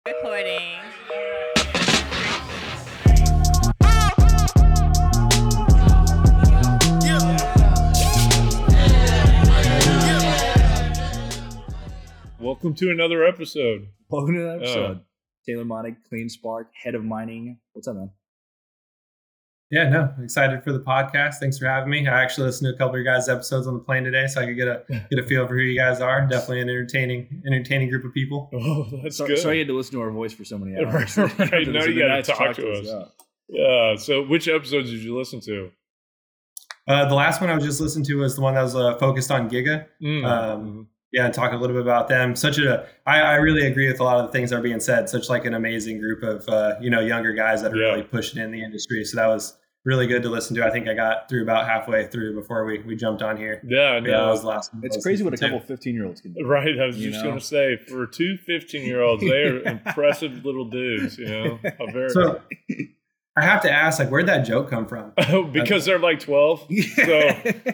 Recording. Welcome to another episode. Welcome to another episode. Taylor Monig, CleanSpark, head of mining. What's up, man? Yeah, no, excited for the podcast. Thanks for having me. I actually listened to a couple of your guys' episodes on the plane today, so I could get a feel for who you guys are. Definitely an entertaining group of people. Oh, that's good. Sorry you had to listen to our voice for so many hours. Right, now you got to talk to us. Yeah. So which episodes did you listen to? The last one I was just listening to was the one that was focused on Giga. Yeah, talk a little bit about them. I really agree with a lot of the things that are being said. Such like an amazing group of younger guys that are really pushing in the industry. So that was really good to listen to. I think I got through about halfway through before we jumped on here. Yeah, no. That was the last one. It's crazy what a couple 15-year-olds can do. Right, I was just going to say, for two 15-year-olds, they are impressive little dudes. So I have to ask, like, where'd that joke come from? Because they're like 12. So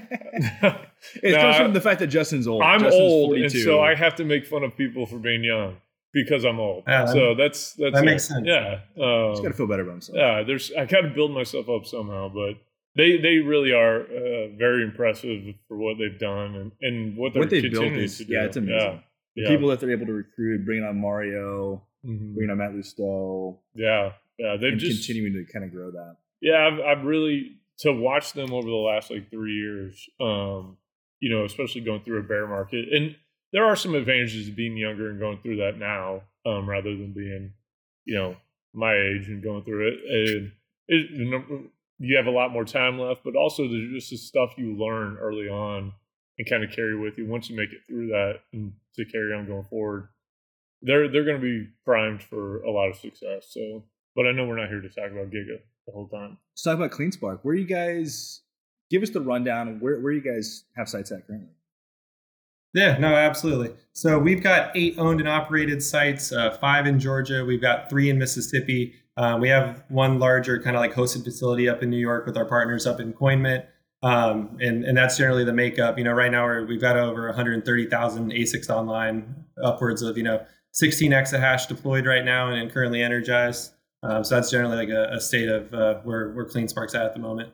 it comes from the fact that Justin's old. I'm Justin's old, 42. and so I have to make fun of people for being young because I'm old. So that makes sense. Yeah, he's got to feel better about himself. Yeah, I got to build myself up somehow, but they really are very impressive for what they've done and what they've continuing to do. Yeah, it's amazing. The people that they're able to recruit, bringing on Mario, bringing on Matt Lusto. Yeah, they've just continuing to kind of grow that. Yeah, I've really to watch them over the last 3 years. Especially going through a bear market, and there are some advantages of being younger and going through that now, rather than being, my age and going through it. And you have a lot more time left, but also there's just the stuff you learn early on and kind of carry with you once you make it through that and to carry on going forward. They're going to be primed for a lot of success. So, but I know we're not here to talk about Giga the whole time. Let's talk about CleanSpark. Where you guys? Give us the rundown of where you guys have sites at currently. Yeah, no, absolutely. So we've got 8 owned and operated sites, 5 in Georgia. We've got 3 in Mississippi. We have one larger kind of like hosted facility up in New York with our partners up in CoinMint. And that's generally the makeup. Right now we've got over 130,000 ASICs online, upwards of, 16 exahash deployed right now and currently energized. So that's generally like a state of where CleanSpark's at the moment.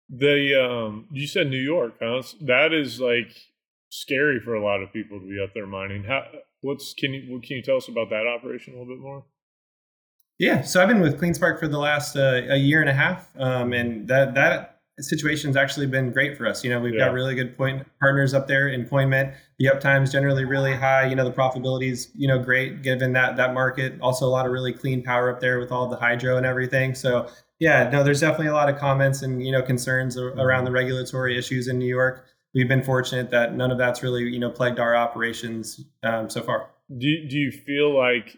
You said New York, huh? That is scary for a lot of people to be up there mining. Can you tell us about that operation a little bit more? Yeah, so I've been with CleanSpark for the last a year and a half, and that situation's actually been great for us. We've got really good partners up there in CoinMint. The uptime's generally really high. The profitability's great given that market. Also, a lot of really clean power up there with all the hydro and everything. So. Yeah, no, there's definitely a lot of comments and, concerns around the regulatory issues in New York. We've been fortunate that none of that's really, plagued our operations so far. Do you feel like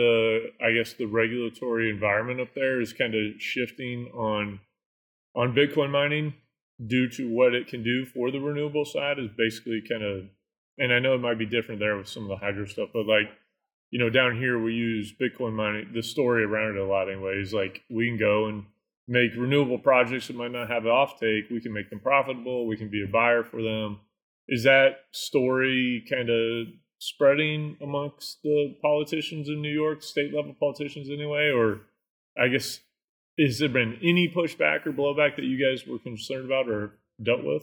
the regulatory environment up there is kind of shifting on Bitcoin mining due to what it can do for the renewable side is basically kind of, and I know it might be different there with some of the hydro stuff, but down here we use Bitcoin mining, the story around it a lot anyway, is we can go and make renewable projects that might not have an offtake. We can make them profitable. We can be a buyer for them. Is that story kind of spreading amongst the politicians in New York, state level politicians anyway? Or I guess, has there been any pushback or blowback that you guys were concerned about or dealt with?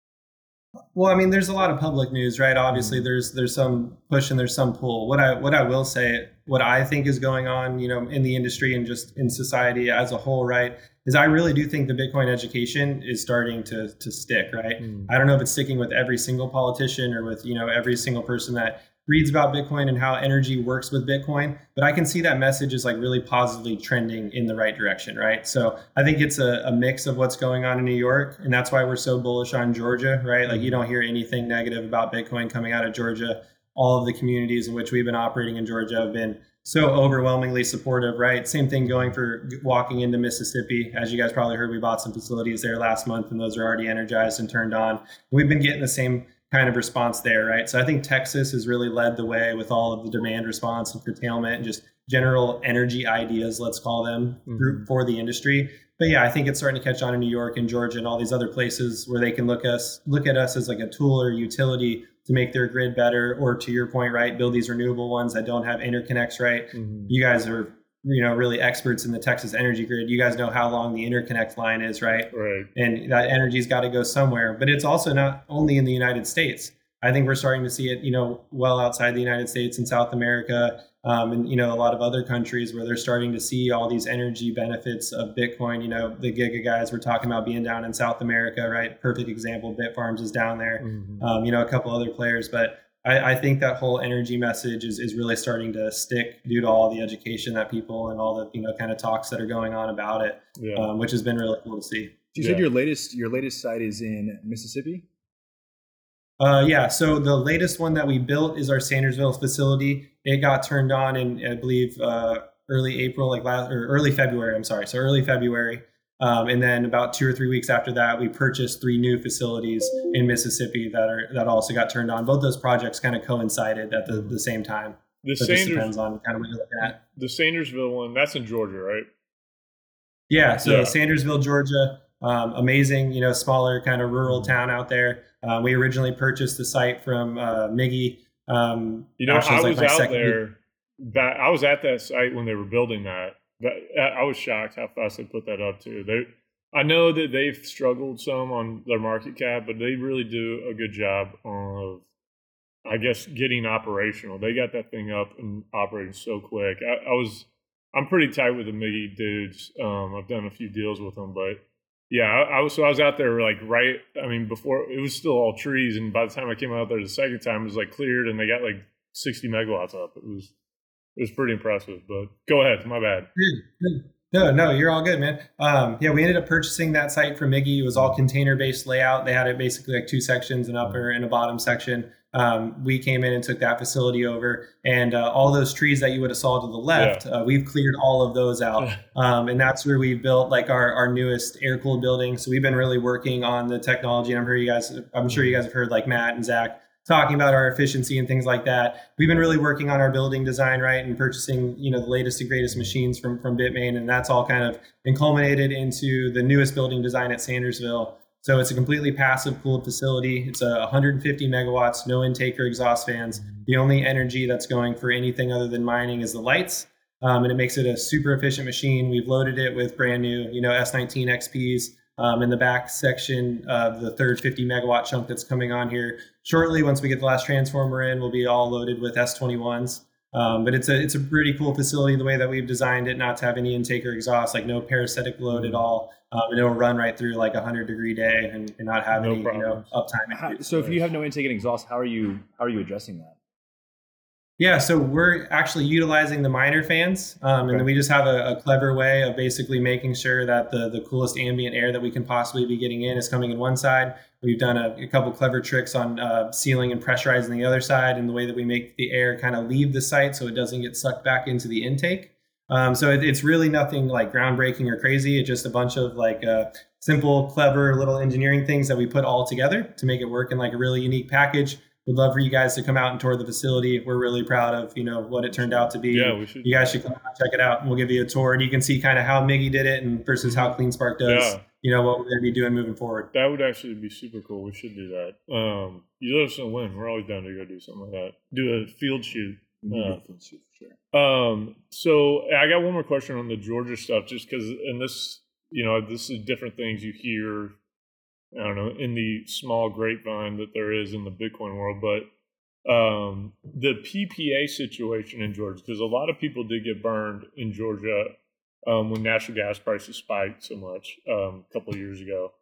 Well, there's a lot of public news, right? Obviously, there's some push and there's some pull. What I will say, what I think is going on, in the industry and just in society as a whole, right, is I really do think the Bitcoin education is starting to stick, right? I don't know if it's sticking with every single politician or with, every single person that reads about Bitcoin and how energy works with Bitcoin, but I can see that message is really positively trending in the right direction, right? So I think it's a mix of what's going on in New York, and that's why we're so bullish on Georgia, right? You don't hear anything negative about Bitcoin coming out of Georgia. All of the communities in which we've been operating in Georgia have been so overwhelmingly supportive, right? Same thing going for walking into Mississippi. As you guys probably heard, we bought some facilities there last month, and those are already energized and turned on. We've been getting the same kind of response there, right? So I think Texas has really led the way with all of the demand response and curtailment and just general energy ideas, let's call them, group for the industry. But yeah, I think it's starting to catch on in New York and Georgia and all these other places where they can look at us as a tool or utility to make their grid better, or to your point, right, build these renewable ones that don't have interconnects, right? You guys are, really experts in the Texas energy grid. You guys know how long the interconnect line is, right? Right. And that energy's got to go somewhere. But it's also not only in the United States. I think we're starting to see it, well outside the United States and South America, and a lot of other countries where they're starting to see all these energy benefits of Bitcoin. The Giga guys were talking about being down in South America, right? Perfect example. Bitfarms is down there. A couple other players, but I think that whole energy message is really starting to stick due to all the education that people and all the kind of talks that are going on about it, which has been really cool to see. You said your latest site is in Mississippi? So the latest one that we built is our Sandersville facility. It got turned on in, I believe, early April, early February. I'm sorry. So early February. And then about 2 or 3 weeks after that, we purchased 3 new facilities in Mississippi that also got turned on. Both those projects kind of coincided at the same time. Just depends on kind of what you're looking at. The Sandersville one, that's in Georgia, right? Yeah. So Sandersville, Georgia, amazing, smaller kind of rural town out there. We originally purchased the site from Miggy. I was out there. I was at that site when they were building that. I was shocked how fast they put that up too. I know that they've struggled some on their market cap, but they really do a good job of, I guess, getting operational. They got that thing up and operating so quick. I'm pretty tight with the Miggy dudes. I've done a few deals with them, but yeah, I was out there before it was still all trees, and by the time I came out there the second time, it was like cleared, and they got like 60 megawatts up. It was pretty impressive. But go ahead, my bad. No, you're all good, man. We ended up purchasing that site from Miggy. It was all container-based layout. They had it basically like 2 sections, an upper and a bottom section. We came in and took that facility over, and all those trees that you would have saw to the left, we've cleared all of those out. And that's where we built like our newest air-cooled building. So we've been really working on the technology, and I'm sure you guys have heard like Matt and Zach talking about our efficiency and things like that. We've been really working on our building design, right, and purchasing, the latest and greatest machines from Bitmain, and that's all kind of been culminated into the newest building design at Sandersville. So it's a completely passive cooled facility. It's 150 megawatts, no intake or exhaust fans. The only energy that's going for anything other than mining is the lights, and it makes it a super efficient machine. We've loaded it with brand new, S19 XPs. In the back section of the third 50 megawatt chunk that's coming on here shortly. Once we get the last transformer in, we'll be all loaded with S21s. But it's a pretty cool facility the way that we've designed it, not to have any intake or exhaust, like no parasitic load at all. And it'll run right through like 100-degree day and not have any uptime. So if you have no intake and exhaust, how are you addressing that? Yeah, so we're actually utilizing the miner fans, and then we just have a clever way of basically making sure that the coolest ambient air that we can possibly be getting in is coming in one side. We've done a couple clever tricks on sealing and pressurizing the other side, and the way that we make the air kind of leave the site so it doesn't get sucked back into the intake. So it's really nothing like groundbreaking or crazy. It's just a bunch of like simple, clever little engineering things that we put all together to make it work in like a really unique package. We'd love for you guys to come out and tour the facility. We're really proud of, what it turned out to be. Yeah, we should. You guys should come out and check it out, and we'll give you a tour, and you can see kind of how Miggy did it and versus how CleanSpark does, what we're going to be doing moving forward. That would actually be super cool. We should do that. You let us know when. We're always down to go do something like that. Do a field shoot. So I got one more question on the Georgia stuff, just because, and this, this is different things you hear, I don't know, in the small grapevine that there is in the Bitcoin world, but the PPA situation in Georgia, because a lot of people did get burned in Georgia when natural gas prices spiked so much a couple of years ago.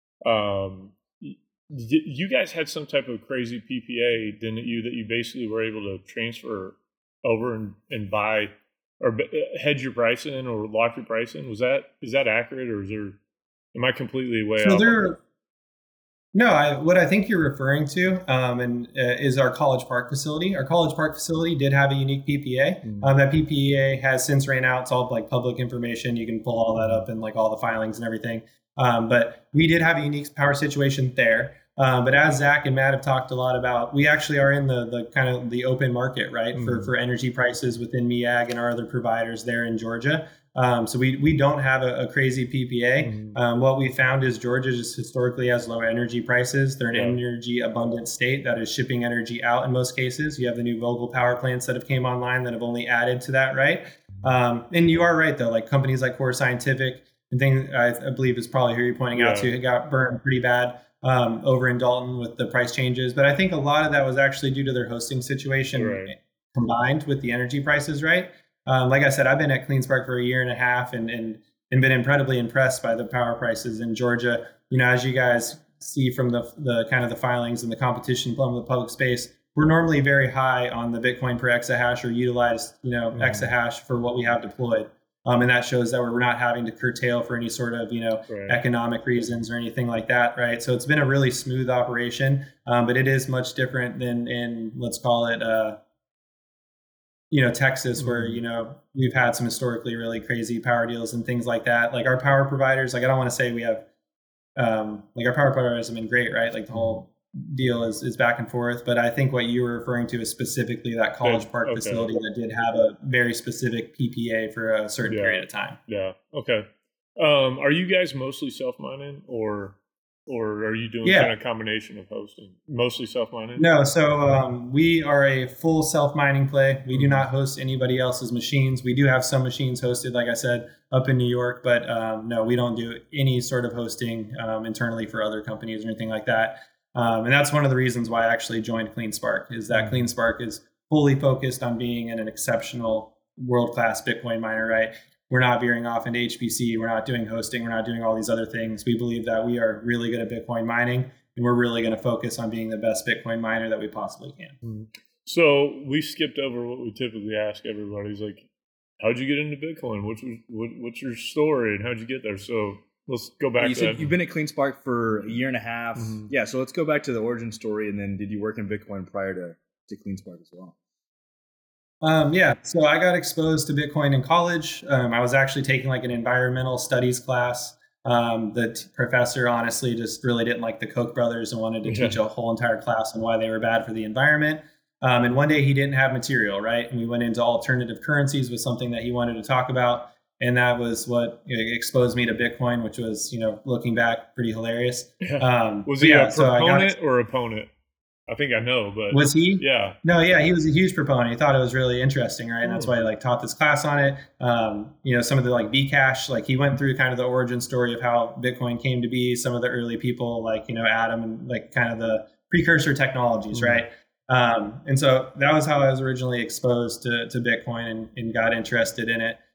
You guys had some type of crazy PPA, didn't you, that you basically were able to transfer over and buy or hedge your price in or lock your price in? Is that accurate, or am I completely way off? No, what I think you're referring to is our College Park facility. Our College Park facility did have a unique PPA. That PPA has since ran out. It's all like public information. You can pull all that up and like all the filings and everything. But we did have a unique power situation there. But as Zach and Matt have talked a lot about, we actually are in the kind of the open market, right, for energy prices within MEAG and our other providers there in Georgia. So we don't have a crazy PPA. What we found is Georgia just historically has low energy prices. They're an energy abundant state that is shipping energy out in most cases. You have the new Vogtle power plants that have came online that have only added to that, right? And you are right, though, like companies like Core Scientific and things I believe is probably who you're pointing out to, it got burned pretty bad over in Dalton with the price changes. But I think a lot of that was actually due to their hosting situation combined with the energy prices, right? Like I said, I've been at CleanSpark for a year and a half and been incredibly impressed by the power prices in Georgia. You know, as you guys see from the kind of the filings and the competition from the public space, we're normally very high on the Bitcoin per exahash or utilized, exahash for what we have deployed. And that shows that we're not having to curtail for any sort of, economic reasons or anything like that, right? So it's been a really smooth operation, but it is much different than in, let's call it, Texas, where, we've had some historically really crazy power deals and things like that. Like our power providers, like I don't want to say we have, like our power providers have been great, right? Like the whole deal is back and forth. But I think what you were referring to is specifically that College Park facility that did have a very specific PPA for a certain period of time. Yeah. Okay. Are you guys mostly self-mining or are you doing kind of combination of hosting? Mostly self-mining? No. So we are a full self-mining play. We do not host anybody else's machines. We do have some machines hosted, like I said, up in New York, but no, we don't do any sort of hosting internally for other companies or anything like that. And that's one of the reasons why I actually joined CleanSpark, is that CleanSpark is fully focused on being an exceptional world-class Bitcoin miner, right? We're not veering off into HPC. We're not doing hosting. We're not doing all these other things. We believe that we are really good at Bitcoin mining, and we're really going to focus on being the best Bitcoin miner that we possibly can. So we skipped over what we typically ask everybody. Is like, how'd you get into Bitcoin? What's your story, and how'd you get there? So let's go back to that. You've been at CleanSpark for a year and a half. Yeah, so let's go back to the origin story, and then did you work in Bitcoin prior to CleanSpark as well? So I got exposed to Bitcoin in college. I was actually taking like an environmental studies class. The professor honestly just really didn't like the Koch brothers and wanted to teach a whole entire class on why they were bad for the environment. And one day he didn't have material, right? And we went into alternative currencies with something that he wanted to talk about. And that was what exposed me to Bitcoin, which was, looking back, pretty hilarious. Was he a proponent or opponent? I think I know, but was he? Yeah. No, yeah, he was a huge proponent. He thought it was really interesting, right? And that's why he taught this class on it. Some of the Bcash, he went through kind of the origin story of how Bitcoin came to be. Some of the early people, Adam, and kind of the precursor technologies, right? And so that was how I was originally exposed to Bitcoin and got interested in it.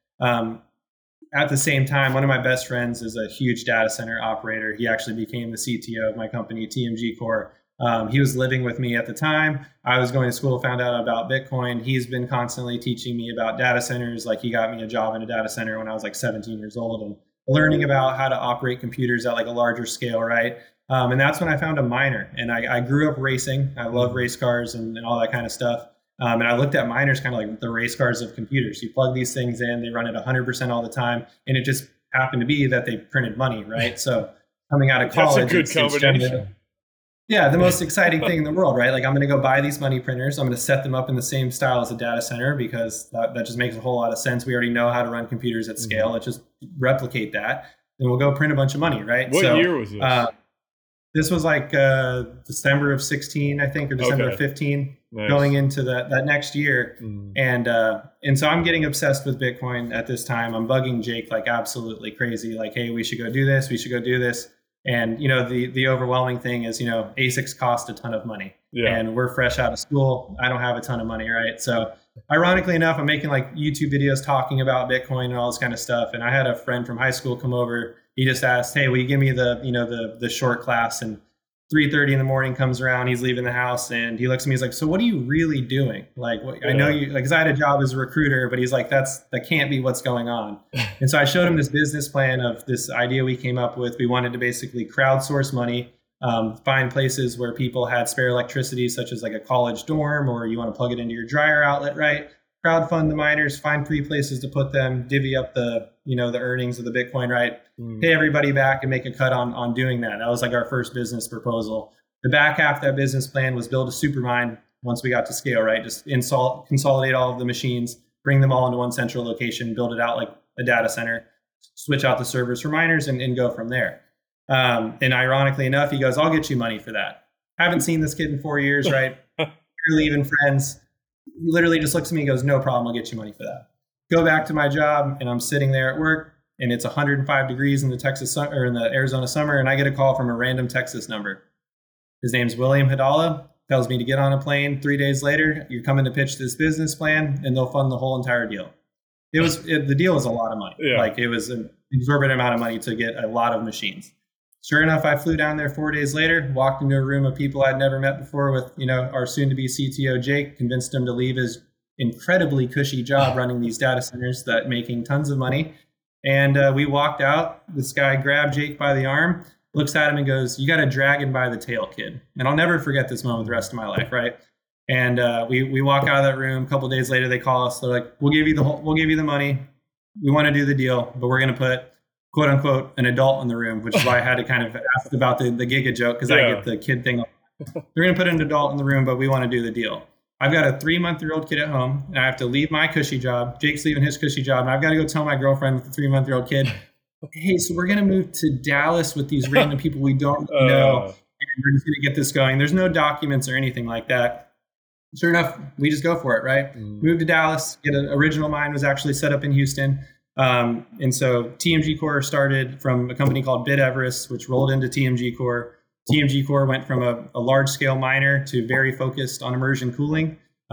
At the same time, one of my best friends is a huge data center operator. He actually became the CTO of my company, TMG Core. He was living with me at the time. I was going to school, found out about Bitcoin. He's been constantly teaching me about data centers. Like he got me a job in a data center when I was 17 years old and learning about how to operate computers at a larger scale, right? And that's when I found a miner. And I grew up racing. I love race cars and all that kind of stuff. And I looked at miners kind of like the race cars of computers. You plug these things in, they run at 100% all the time. And it just happened to be that they printed money, right? So coming out of college, that's a good combination. The most exciting thing in the world, right? Like I'm going to go buy these money printers. I'm going to set them up in the same style as a data center because that just makes a whole lot of sense. We already know how to run computers at scale. Let's just replicate that. Then we'll go print a bunch of money, right? What year was this? This was December of 16, I think, or December of 15, going into that next year. And so I'm getting obsessed with Bitcoin at this time. I'm bugging Jake absolutely crazy. Hey, we should go do this. We should go do this. And, the overwhelming thing is, ASICs cost a ton of money and we're fresh out of school. I don't have a ton of money. Right. So ironically enough, I'm making YouTube videos talking about Bitcoin and all this kind of stuff. And I had a friend from high school come over. He just asked, hey, will you give me the short class? And 3:30 in the morning comes around, he's leaving the house and he looks at me, he's like, so what are you really doing? I know you, because I had a job as a recruiter, but he's like, that can't be what's going on. And so I showed him this business plan of this idea we came up with. We wanted to basically crowdsource money, find places where people had spare electricity, such as a college dorm, or you want to plug it into your dryer outlet, right? Crowdfund the miners, find 3 places to put them, divvy up the earnings of the Bitcoin, right? Pay everybody back and make a cut on doing that. That was our first business proposal. The back half of that business plan was build a super mine once we got to scale, right? Just consolidate all of the machines, bring them all into one central location, build it out like a data center, switch out the servers for miners, and go from there. And ironically enough, he goes, I'll get you money for that. Haven't seen this kid in 4 years, right? Barely even friends. He literally just looks at me and goes, no problem, I'll get you money for that. Go back to my job, and I'm sitting there at work, and it's 105 degrees in the Arizona summer, and I get a call from a random Texas number. His name's William Hidala. Tells me to get on a plane. 3 days later, you're coming to pitch this business plan, and they'll fund the whole entire deal. The deal was a lot of money. Yeah. Like, it was an exorbitant amount of money to get a lot of machines. Sure enough, I flew down there 4 days later, walked into a room of people I'd never met before with, our soon-to-be CTO, Jake, convinced him to leave his incredibly cushy job running these data centers that making tons of money. And we walked out. This guy grabbed Jake by the arm, looks at him and goes, you got a dragon by the tail, kid. And I'll never forget this moment the rest of my life, right? And we walk out of that room. A couple of days later, they call us. They're like, we'll give you the money. We want to do the deal, but we're going to put, quote unquote, an adult in the room, which is why I had to kind of ask about the Giga joke, because I get the kid thing. They're going to put an adult in the room, but we want to do the deal. I've got a 3-month-old kid at home, and I have to leave my cushy job. Jake's leaving his cushy job, and I've got to go tell my girlfriend with the 3-month-old kid, hey, so we're going to move to Dallas with these random people we don't know, and we're just going to get this going. There's no documents or anything like that. Sure enough, we just go for it, right? Move to Dallas. Get an original mine was actually set up in Houston. And so TMG Core started from a company called Bit Everest, which rolled into TMG Core. TMG Core went from a large-scale miner to very focused on immersion cooling.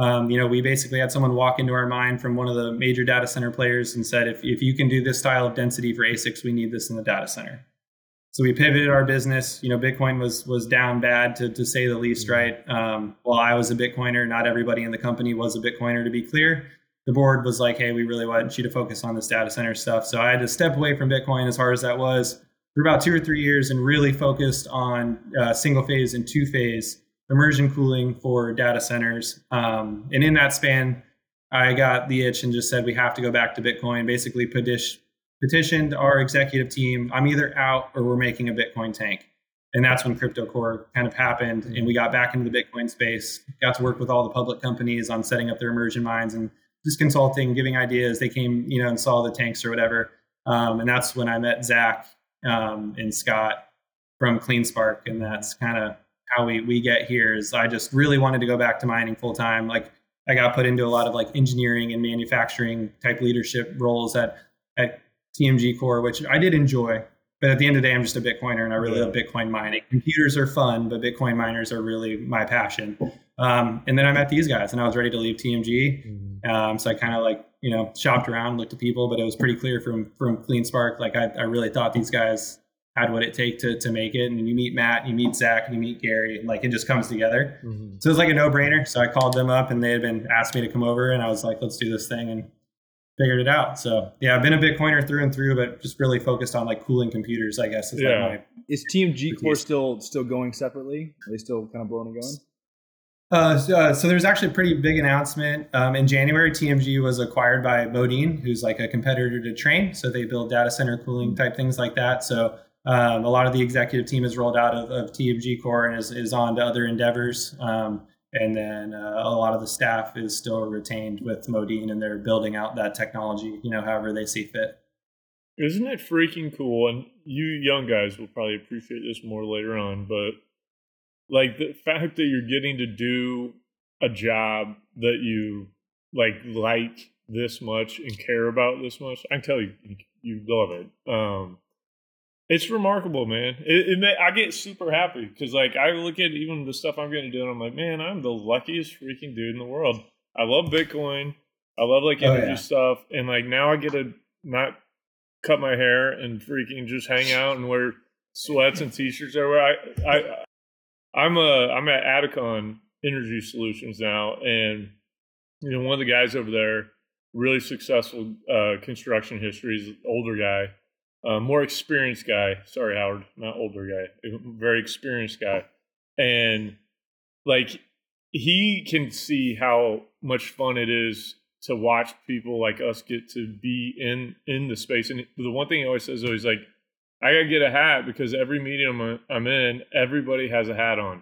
We basically had someone walk into our mine from one of the major data center players and said, if you can do this style of density for ASICs, we need this in the data center. So we pivoted our business. Bitcoin was down bad, to say the least, right? While I was a Bitcoiner, not everybody in the company was a Bitcoiner, to be clear. The board was like, hey, we really want you to focus on this data center stuff. So I had to step away from Bitcoin, as hard as that was, for about 2 or 3 years, and really focused on single phase and 2-phase immersion cooling for data centers. And in that span, I got the itch and just said, we have to go back to Bitcoin. Basically petitioned our executive team, I'm either out or we're making a Bitcoin tank. And that's when Crypto Core kind of happened. And we got back into the Bitcoin space, got to work with all the public companies on setting up their immersion mines and just consulting, giving ideas. They came, and saw the tanks or whatever. And that's when I met Zach and Scott from CleanSpark. And that's kind of how we get here. Is I just really wanted to go back to mining full time. Like, I got put into a lot of like engineering and manufacturing type leadership roles at TMG Core, which I did enjoy. But at the end of the day, I'm just a Bitcoiner, and I really love Bitcoin mining. Computers are fun, but Bitcoin miners are really my passion. And then I met these guys, and I was ready to leave TMG. So I kind of shopped around, looked at people, but it was pretty clear from CleanSpark. Like, I really thought these guys had what it take to make it. And you meet Matt, you meet Zach, and you meet Gary, like it just comes together. So it was like a no-brainer. So I called them up, and they had been asked me to come over, and I was like, let's do this thing, and figured it out. So yeah, I've been a Bitcoiner through and through, but just really focused on like cooling computers, I guess. Is TMG Core still going separately? Are they still kind of blowing and going? So there's actually a pretty big announcement. In January, TMG was acquired by Modine, who's like a competitor to Trane. So they build data center cooling type things like that. So a lot of the executive team has rolled out of TMG Core and is on to other endeavors. And then a lot of the staff is still retained with Modine, and they're building out that technology, however they see fit. Isn't it freaking cool? And you young guys will probably appreciate this more later on, but like the fact that you're getting to do a job that you like this much and care about this much, I can tell you love it. It's remarkable, man. I get super happy because, like, I look at even the stuff I'm getting to do, and I'm like, man, I'm the luckiest freaking dude in the world. I love Bitcoin. I love energy stuff, and like now I get to not cut my hair and freaking just hang out and wear sweats and t-shirts everywhere. I'm at Adicon Energy Solutions now, and one of the guys over there, really successful construction history, is an older guy. More experienced guy. Sorry, Howard, not older guy. Very experienced guy. And like, he can see how much fun it is to watch people like us get to be in the space. And the one thing he always says, though, he's like, I got to get a hat because every meeting I'm in, everybody has a hat on.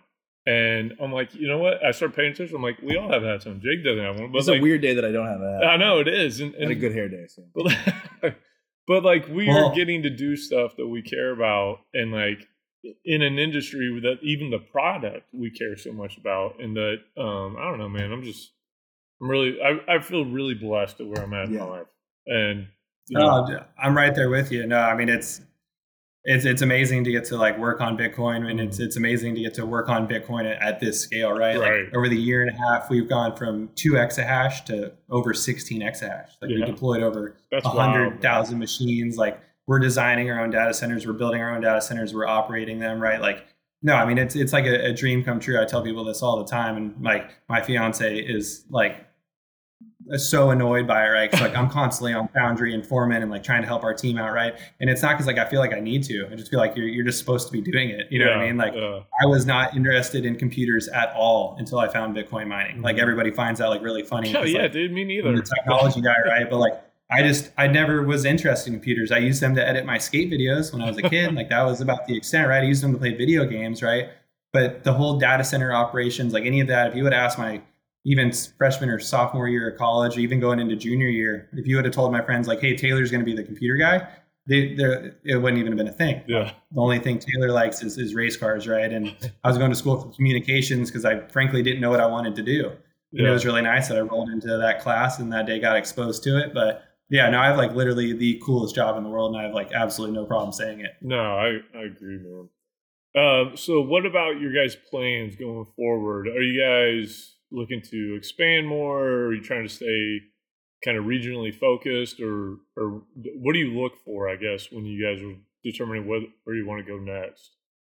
And I'm like, you know what? I start paying attention. I'm like, we all have hats on. Jake doesn't have one. But It's a weird day that I don't have a hat. I know it is. And a good hair day. So. But like we are getting to do stuff that we care about, and like in an industry that even the product we care so much about, and that I don't know, man. I feel really blessed at where I'm at in my life, and I'm right there with you. No, I mean it's amazing to get to like work on Bitcoin, and it's amazing to get to work on Bitcoin at this scale, right? Right. Like over the year and a half, we've gone from 2 exahash to over 16 exahash. Like we deployed over 100,000 machines. Like we're designing our own data centers, we're building our own data centers, we're operating them, right? Like no, I mean it's like a dream come true. I tell people this all the time, and like my fiance is like so annoyed by it, right? Because like I'm constantly on Foundry and Foreman and like trying to help our team out, right? And it's not because like I feel like I need to. I just feel like you're just supposed to be doing it. You know what I mean? Like I was not interested in computers at all until I found Bitcoin mining. Like everybody finds that like really funny. Oh yeah, like, dude, me neither. I'm the technology guy, right? But like I never was interested in computers. I used them to edit my skate videos when I was a kid. Like that was about the extent, right? I used them to play video games, right? But the whole data center operations, like any of that, if you would ask my even freshman or sophomore year of college, or even going into junior year, if you would have told my friends like, hey, Taylor's going to be the computer guy, it wouldn't even have been a thing. Yeah. The only thing Taylor likes is race cars, right? And I was going to school for communications because I frankly didn't know what I wanted to do. And it was really nice that I rolled into that class and that day got exposed to it. But yeah, no, I have like literally the coolest job in the world, and I have like absolutely no problem saying it. No, I agree, man. So what about your guys' plans going forward? Are you guys looking to expand more, or are you trying to stay kind of regionally focused, or what do you look for, I guess, when you guys are determining where you want to go next?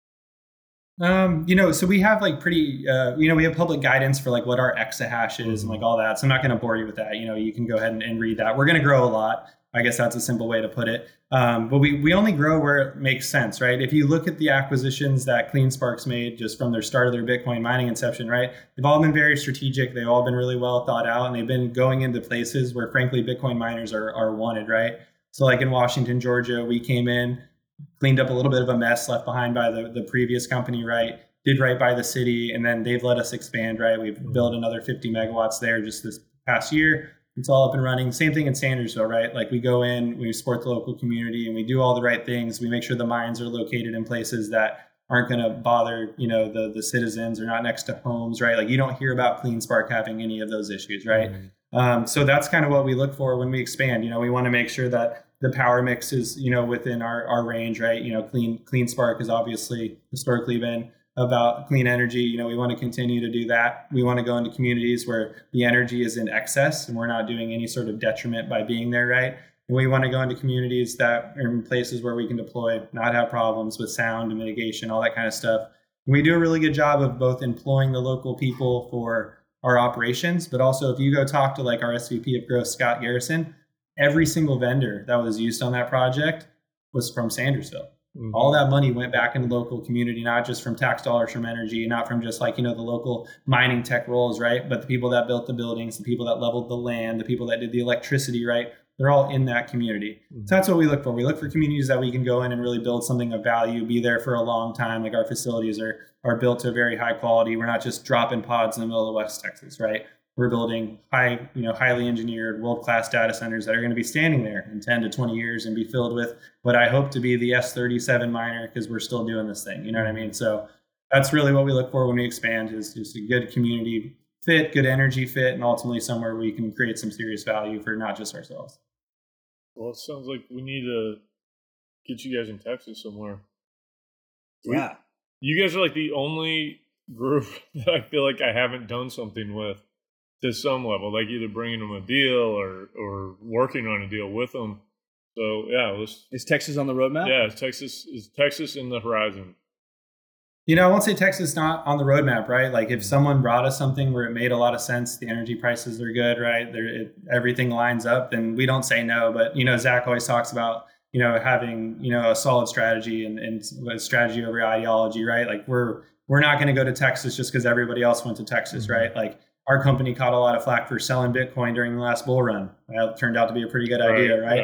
So we have like pretty, we have public guidance for like what our exahash is and like all that. So I'm not going to bore you with that. You can go ahead and read that. We're going to grow a lot. I guess that's a simple way to put it. But we only grow where it makes sense, right? If you look at the acquisitions that CleanSpark's made just from their start of their Bitcoin mining inception, right? They've all been very strategic. They've all been really well thought out, and they've been going into places where frankly Bitcoin miners are wanted, right? So like in Washington, Georgia, we came in, cleaned up a little bit of a mess left behind by the previous company, right? Did right by the city, and then they've let us expand, right? We've built another 50 megawatts there just this past year. It's all up and running. Same thing in Sandersville, right? Like we go in, we support the local community, and we do all the right things. We make sure the mines are located in places that aren't going to bother, the citizens, or not next to homes, right? Like you don't hear about CleanSpark having any of those issues, right? Mm-hmm. So that's kind of what we look for when we expand. We want to make sure that the power mix is, within our range, right? CleanSpark has obviously historically been about clean energy. We want to continue to do that. We want to go into communities where the energy is in excess and we're not doing any sort of detriment by being there, right? And we want to go into communities that are in places where we can deploy, not have problems with sound and mitigation, all that kind of stuff. And we do a really good job of both employing the local people for our operations, but also if you go talk to like our SVP of growth, Scott Garrison, every single vendor that was used on that project was from Sandersville. Mm-hmm. All that money went back into the local community, not just from tax dollars from energy, not from just like, the local mining tech roles, right? But the people that built the buildings, the people that leveled the land, the people that did the electricity, right? They're all in that community. Mm-hmm. So that's what we look for. We look for communities that we can go in and really build something of value, be there for a long time. Like our facilities are built to a very high quality. We're not just dropping pods in the middle of West Texas, right? We're building highly engineered, world-class data centers that are going to be standing there in 10 to 20 years and be filled with what I hope to be the S37 miner, because we're still doing this thing. You know what I mean? So that's really what we look for when we expand, is just a good community fit, good energy fit, and ultimately somewhere we can create some serious value for not just ourselves. Well, it sounds like we need to get you guys in Texas somewhere. Yeah. You guys are like the only group that I feel like I haven't done something with to some level, like either bringing them a deal or working on a deal with them. So yeah, is Texas on the roadmap? Yeah, is Texas in the horizon? I won't say Texas not on the roadmap, right? Like if someone brought us something where it made a lot of sense, the energy prices are good, right? Everything lines up, then we don't say no. But Zach always talks about having a solid strategy and strategy over ideology, right? Like we're not going to go to Texas just because everybody else went to Texas, mm-hmm. right? Like our company caught a lot of flack for selling Bitcoin during the last bull run. That turned out to be a pretty good idea, right?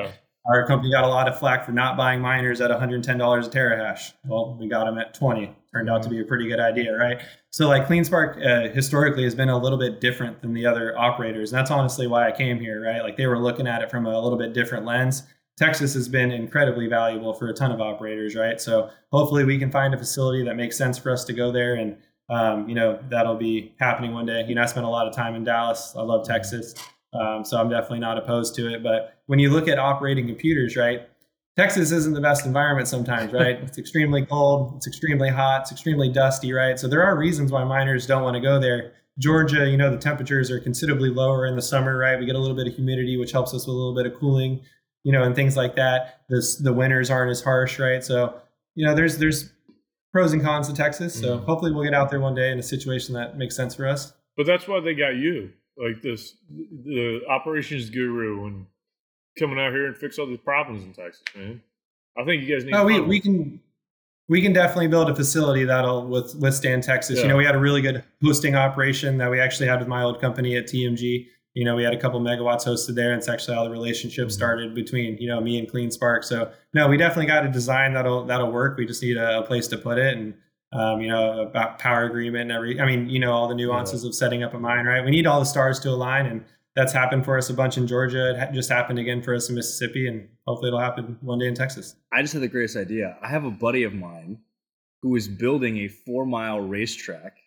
Our company got a lot of flack for not buying miners at $110 a terahash. Well, we got them at 20. Turned out to be a pretty good idea, right? So like CleanSpark historically has been a little bit different than the other operators. And that's honestly why I came here, right? Like they were looking at it from a little bit different lens. Texas has been incredibly valuable for a ton of operators, right? So hopefully we can find a facility that makes sense for us to go there, and that'll be happening one day. I spent a lot of time in Dallas. I love Texas, so I'm definitely not opposed to it. But when you look at operating computers, right, Texas isn't the best environment sometimes, right? It's extremely cold, it's extremely hot, it's extremely dusty, right? So there are reasons why miners don't want to go there. Georgia, the temperatures are considerably lower in the summer, right? We get a little bit of humidity, which helps us with a little bit of cooling, and things like that. The winters aren't as harsh, right? So, there's pros and cons to Texas. So hopefully we'll get out there one day in a situation that makes sense for us. But that's why they got you, like the operations guru, and coming out here and fix all these problems in Texas, man. I think you guys need. Oh, we can definitely build a facility that'll withstand Texas. Yeah. We had a really good hosting operation that we actually had with my old company at TMG. We had a couple megawatts hosted there, and it's actually how the relationship started between, me and CleanSpark. So no, we definitely got a design that'll work. We just need a place to put it, and about power agreement and all the nuances of setting up a mine, right? We need all the stars to align, and that's happened for us a bunch in Georgia. It just happened again for us in Mississippi, and hopefully it'll happen one day in Texas. I just had the greatest idea. I have a buddy of mine who is building a 4-mile racetrack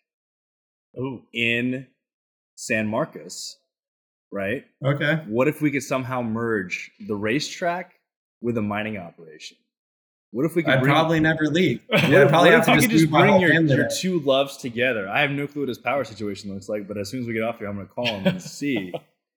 in San Marcos. Right? Okay. What if we could somehow merge the racetrack with a mining operation? What if we could probably never leave. I'd probably have to just bring your two loves together. I have no clue what his power situation looks like, but as soon as we get off here, I'm going to call him and see.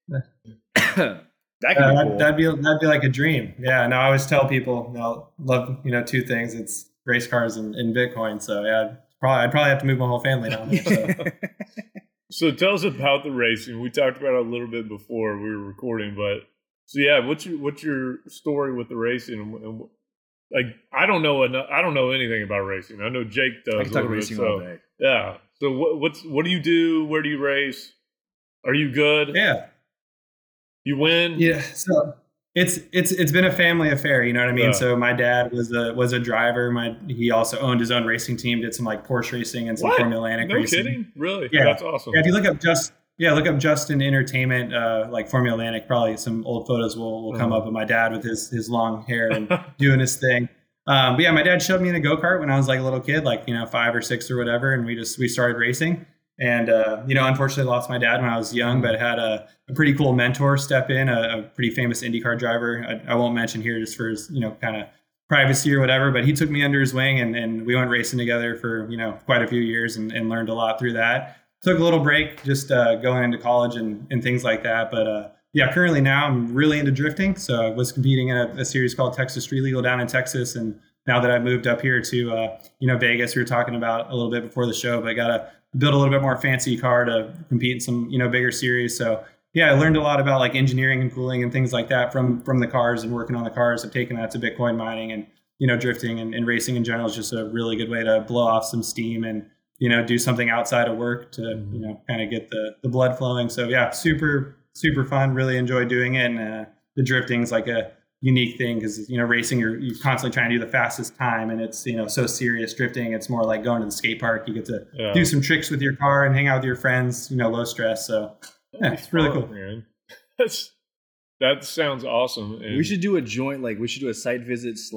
That could be cool. That'd be like a dream. Yeah. No, I always tell people, love, two things. It's race cars and Bitcoin. So yeah, I'd probably have to move my whole family down there. So. So tell us about the racing. We talked about it a little bit before we were recording, but so yeah, what's your story with the racing? Like I don't know anything about racing. I know Jake does. I can talk racing all day. Yeah. So what do you do? Where do you race? Are you good? Yeah. You win? Yeah. So it's been a family affair, you know what I mean? Yeah. So my dad was a driver. He also owned his own racing team, did some like Porsche racing and some Formula Atlantic racing. No kidding? Really? Yeah. That's awesome. Yeah, if you look up Justin Entertainment, like Formula Atlantic, probably some old photos will come up of my dad with his long hair and doing his thing. But yeah, my dad shoved me in a go-kart when I was like a little kid, like 5 or 6 or whatever, and we started racing. And unfortunately lost my dad when I was young, but had a pretty cool mentor step in, a pretty famous IndyCar driver. I won't mention here just for his kind of privacy or whatever, but he took me under his wing, and we went racing together for quite a few years and learned a lot through that. Took a little break just going into college and things like that, but yeah, currently now I'm really into drifting. So I was competing in a series called Texas Street Legal down in Texas, and now that I've moved up here to Vegas, we were talking about a little bit before the show, but got to build a little bit more fancy car to compete in some bigger series. So yeah, I learned a lot about like engineering and cooling and things like that from the cars and working on the cars. I've taken that to Bitcoin mining, and drifting and racing in general is just a really good way to blow off some steam and do something outside of work to kind of get the blood flowing. So yeah, super fun. Really enjoy doing it, and the drifting is like a unique thing because racing you're constantly trying to do the fastest time, and it's so serious. Drifting, it's more like going to the skate park. You get to do some tricks with your car and hang out with your friends, low stress. So yeah, it's really cool, man. That sounds awesome. And we should do a joint, like we should do a site visit /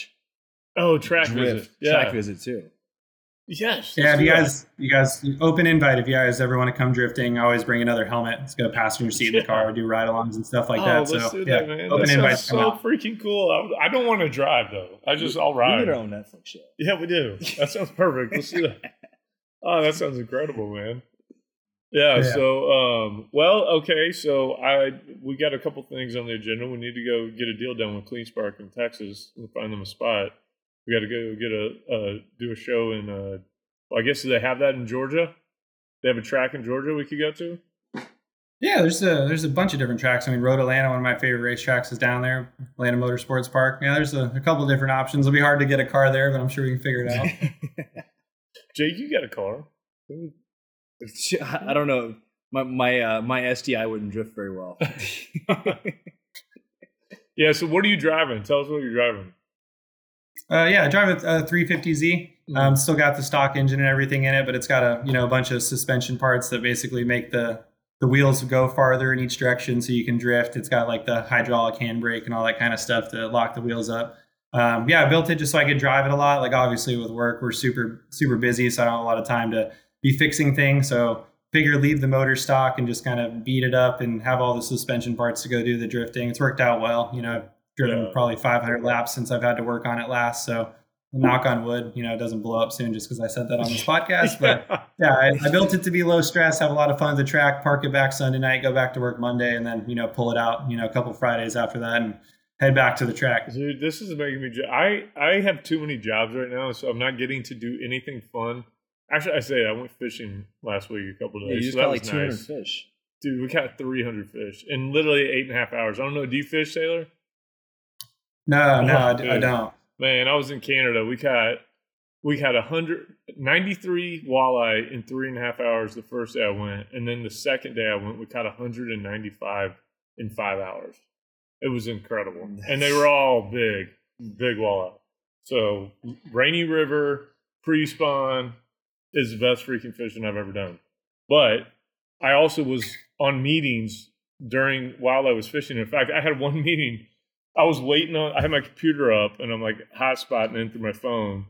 track visit. Track visit too. Yes. Yeah, you guys, open invite if you guys ever want to come drifting. Always bring another helmet. Let's go passenger seat in the car, do ride-alongs and stuff like that. Let's do that, man. Open invite. So freaking cool. I don't want to drive though. I'll ride. We need our own Netflix show. Yeah, we do. That sounds perfect. Let's do that. Oh, that sounds incredible, man. Yeah. So, okay. So we got a couple things on the agenda. We need to go get a deal done with CleanSpark in Texas and find them a spot. We got to go do a show in. I guess do they have that in Georgia? They have a track in Georgia we could go to. Yeah, there's a bunch of different tracks. I mean, Road Atlanta, one of my favorite racetracks, is down there. Atlanta Motorsports Park. Yeah, there's a couple of different options. It'll be hard to get a car there, but I'm sure we can figure it out. Jake, you got a car? I don't know. My STI wouldn't drift very well. Yeah. So what are you driving? Tell us what you're driving. I drive a 350Z. Still got the stock engine and everything in it, but it's got a bunch of suspension parts that basically make the wheels go farther in each direction so you can drift. It's got like the hydraulic handbrake and all that kind of stuff to lock the wheels up. I built it just so I could drive it a lot. Like obviously with work, we're super, super busy, so I don't have a lot of time to be fixing things. So figure leave the motor stock and just kind of beat it up and have all the suspension parts to go do the drifting. It's worked out well. I've driven probably 500 laps since I've had to work on it last. So knock on wood, it doesn't blow up soon just because I said that on this podcast. But I built it to be low stress, have a lot of fun at the track, park it back Sunday night, go back to work Monday, and then, pull it out, a couple Fridays after that and head back to the track. Dude, this is making me, I have too many jobs right now, so I'm not getting to do anything fun. Actually, I went fishing last week a couple of days. You just so that got like was 200 nice. fish. Dude, we caught 300 fish in literally 8.5 hours. I don't know. Do you fish, Taylor? No, I don't. Man, I was in Canada. We caught 193 walleye in 3.5 hours the first day I went. And then the second day I went, we caught 195 in 5 hours. It was incredible. And they were all big walleye. So Rainy River, pre-spawn is the best freaking fishing I've ever done. But I also was on meetings while I was fishing. In fact, I had one meeting. I was waiting I had my computer up and I'm like hotspotting in through my phone.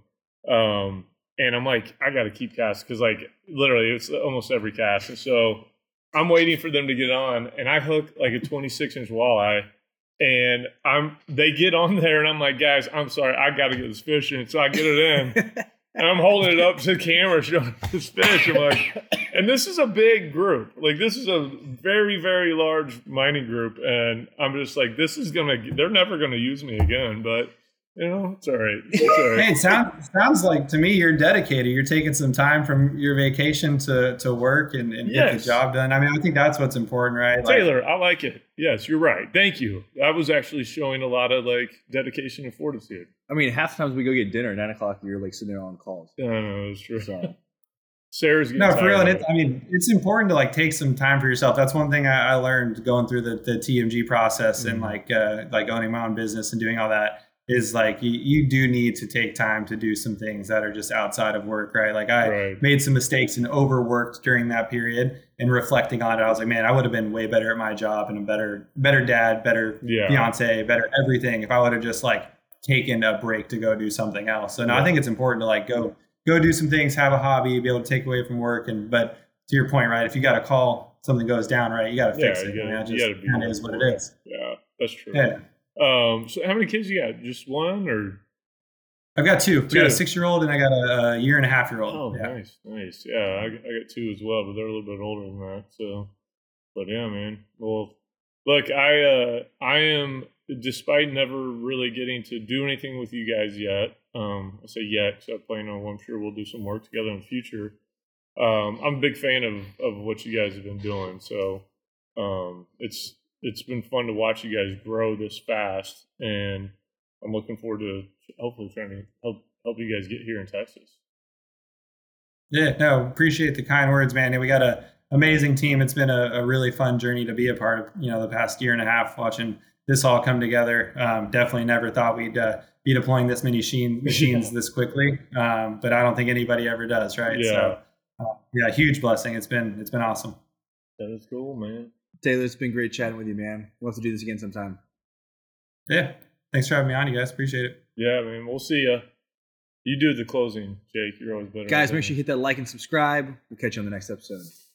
And I'm like, I got to keep casting because like literally it's almost every cast. And so I'm waiting for them to get on and I hook like a 26-inch walleye and they get on there and I'm like, guys, I'm sorry, I got to get this fish in. So I get it in and I'm holding it up to the camera showing this fish. I'm like, and this is a big group. Like this is a very, very large mining group. And I'm just like, they're never going to use me again, but it's all right. It's all right. Hey, it sounds like to me you're dedicated. You're taking some time from your vacation to work and get the job done. I mean, I think that's what's important, right? Taylor, I like it. Yes, you're right. Thank you. I was actually showing a lot of like dedication and fortitude. I mean, half the times we go get dinner at 9 o'clock, you're like sitting there on calls. Yeah, no, it's true. So. Sarah's getting for real. And it's important to like take some time for yourself. That's one thing I learned going through the TMG process and like owning my own business and doing all that. Is like you do need to take time to do some things that are just outside of work, right? Like I made some mistakes and overworked during that period. And reflecting on it, I was like, man, I would have been way better at my job and a better dad, better fiance, better everything if I would have just like taken a break to go do something else. So no, I think it's important to like go do some things, have a hobby, be able to take away from work. But to your point, right? If you got a call, something goes down, right? You got to fix it. It just kind of is what it is. Yeah, that's true. Yeah. So how many kids you got? Just one or? I've got two. I got a 6-year-old and I got a 1.5-year-old. Oh, nice. Yeah, I got two as well, but they're a little bit older than that. So, but yeah, man. Well, look, I am, despite never really getting to do anything with you guys yet. I say yet because I plan on. I'm sure we'll do some work together in the future. I'm a big fan of what you guys have been doing. So, it's been fun to watch you guys grow this fast, and I'm looking forward to hopefully trying to help you guys get here in Texas. Yeah, no, appreciate the kind words, man. And we got an amazing team. It's been a really fun journey to be a part of, the past 1.5 years watching this all come together. Definitely never thought we'd be deploying this many machines this quickly, but I don't think anybody ever does, right? Yeah. So, huge blessing. It's been awesome. That is cool, man. Taylor, it's been great chatting with you, man. We'll have to do this again sometime. Yeah. Thanks for having me on, you guys. Appreciate it. Yeah, man. We'll see ya. You do the closing, Jake. You're always better. Guys, make sure you hit that like and subscribe. We'll catch you on the next episode.